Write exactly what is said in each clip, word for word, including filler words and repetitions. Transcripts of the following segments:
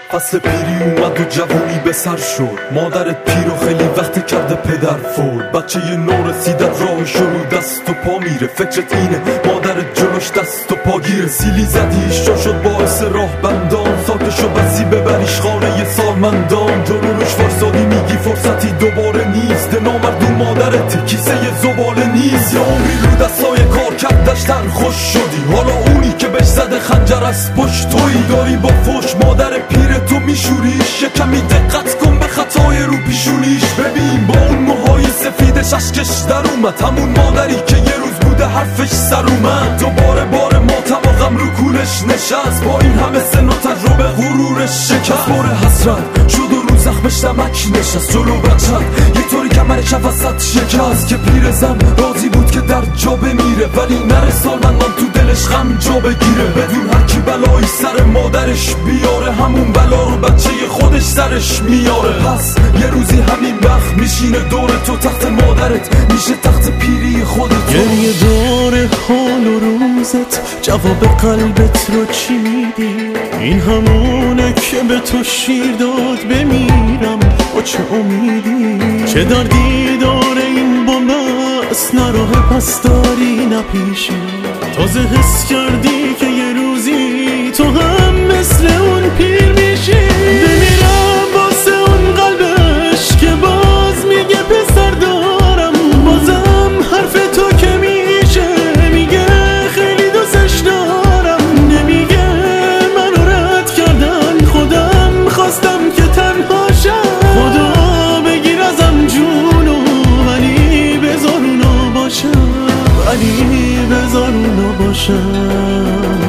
فصل پیری اومد و جوونی به سر شد. مادرت پیر و خیلی وقت کرده پدر فول. بچه یه نو رسیدت راهش رو دست و پا میره. فکرت اینه مادرت جلوش دست و پا گیره. سیلی زدیش جا شد باعث راه بندان. ساکشو بسی ببریش خانه یه سالمندان. جلوش فرسادی میگی فرصتی دوباره نیست. نامردون مادرت کیسه یه زباله نیست. یا عمری رو دستای کار کردش تن خوش شدی. حالا اونی که بهش زده خنجر از پشت تویی. داری با فوش مادر پیر تو میشوریش. یه کمی دقت کن به خطای رو پیشونیش. ببین با اون موهای سفیدش اشکش در اومد. همون مادری که یه روز بوده حرفش سر اومد. دوباره بار ماتم و غم رو کولش نشست. با این همه سن و تجربه غرورش شکست. بار حسرت شد و رو زخمش نمک نشست. جلو بچت یه طوری کمرش وسط شکست. که پیر زن راضی بود که در جا بمیره. ولی نره سالمندان تو دلش غم جا بگیره. بدون هر کی بلایی سر مادرش بیاره. همون بلا رو بچه خودش سرش میاره. پس یه روزی همین وقت میشینه دور تو. تخت مادرت میشه تخت پیری خودت. گریه دور حال و روزت. جواب قلبت رو چی میدی؟ این همونه که به تو شیر داد بمیرم با چه امیدی؟ چه دردی داره این بومست؟ نه راه پس داری نه پیشی. تازه حس کردی که یه روزی تو هم مثل اون پیر میشی. بمیرم واسه اون قلبش که باز میگه پسر دارم. بازم حرف تو که میشه میگه خیلی دوستش دارم. نمیگه منو رد کردن خودم خواستم که تنها شم. خدا بگیر ازم جونو ولی بذار اونو باشم. ولی بذار اونو باشم.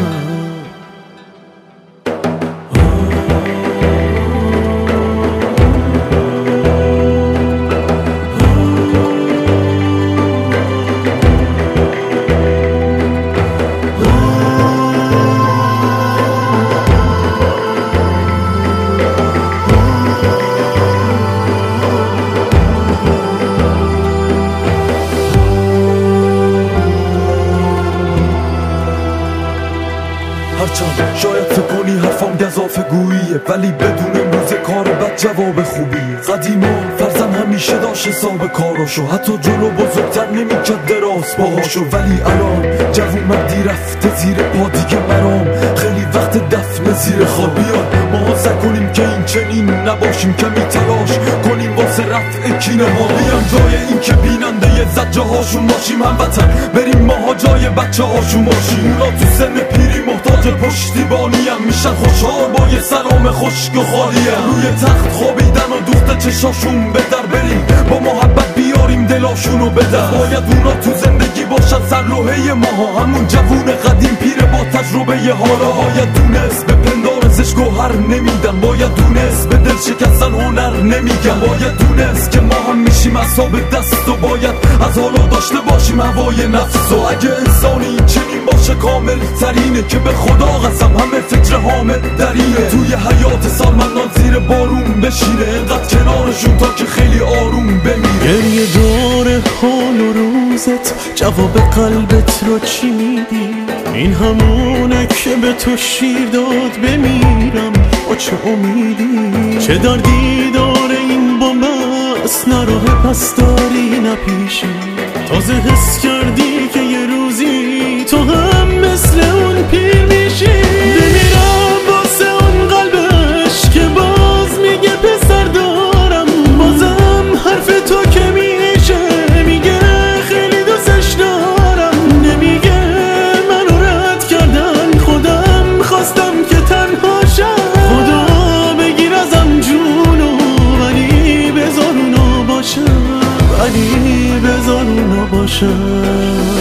هرچند شاید فکر کنی حرفام گزافه گوییه. ولی بدون امروز کار بد جواب خوبیه. قدیما فرزن همیشه داشت حساب کاراشو. حتی جلو بزرگتر نمیکرد دراز باهاشو. ولی الان جوون مردی رفته زیر پا دیگه مرام. خیلی وقت دفن زیر خواب. بیاد ما سعی کنیم که این چنین نباشیم. کمی تلاش کنیم واسه رفع کینه ها. بیان جای این که بیننده ی زجه هاشون باشیم. هموطن بریم ماها جای بچه هاشون باشیم. اونا تو سن پیری محتاج پشتیبانی هم میشن خوشحال با یه سلام خشک و خالی هم. روی تخت خوابیدن و دوخت چشاشون به در بریم. با محبت بیاریم دلاشونو بدن. باید اونا تو زندگی باشن سرلوحه ماها. همون جوون قدیم پیر با تجربه ی حالا. باید دونست به پندارزش گوهر نمیدن. باید دونست به دل شکستن هنر نمیگن. باید دونست که ما هم میشیم اصحاب دست. و باید از حالا داشته باشیم هوای نفس. و اگه انسانی چنین باشه کامل ترینه. که به خدا قسم همه فکر حامد درینه. توی حیات سالمندان زیر بارون بشینه. اینقدر کنارشون تا که خیلی آروم بمیره. گریه دور حال و روزت. جواب قلبت رو چی میدی؟ این همونه که به تو شیر داد بمیرم با چه امیدی؟ چه دردی داره این بومست؟ نه راه پس داری نه پیشی. تازه حس کردی که یه روزی تو هم مثل اون پیر میشی. بمیرم واسه اون قلبش که باز میگه پسر دارم. بازم حرف تو که میشه میگه خیلی دوستش دارم. نمیگه منو رد کردن خودم خواستم که تنها شم. خدا بگیر ازم جونو ولی بذار اونو باشم. ولی بذار اونو باشم.